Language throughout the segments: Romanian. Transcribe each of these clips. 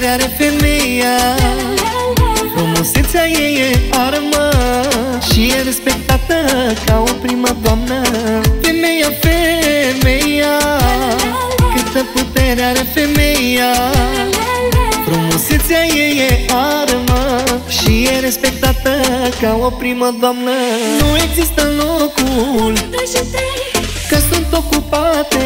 putere are femeia, frumusețea ei e armă și e respectată ca o primă doamnă. Femeia, femeia, câtă putere are femeia, frumusețea ei e armă și e respectată ca o primă doamnă. Nu există locul că sunt ocupate,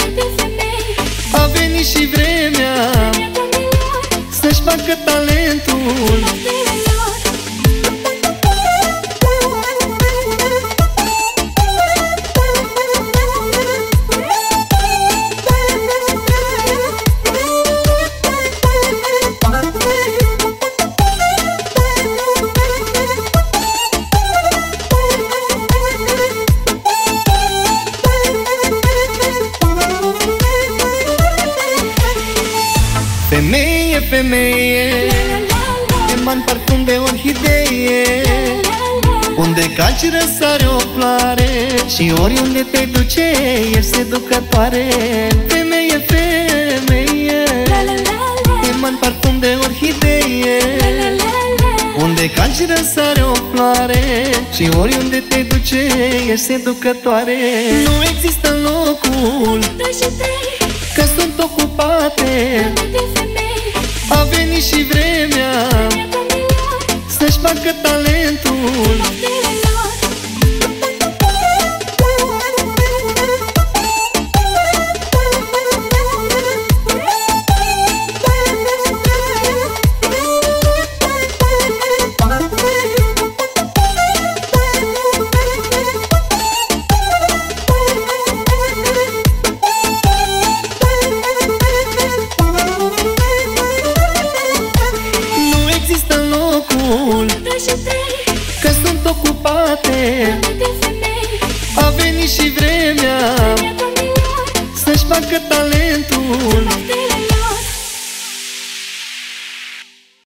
a venit și vremea să-și facă talentul. Femeie, femeie, eman parfum de orhidee, unde calci răsare o floare și oriunde te duce ești seducătoare. Femeie, femeie, eman parfum de orhidee, unde calci răsare o floare și oriunde te duce ești seducătoare. Nu există locul că sunt ocupate, a venit și vremea să-și facă talentul. Că sunt ocupate, a venit și vremea să-și facă talentul.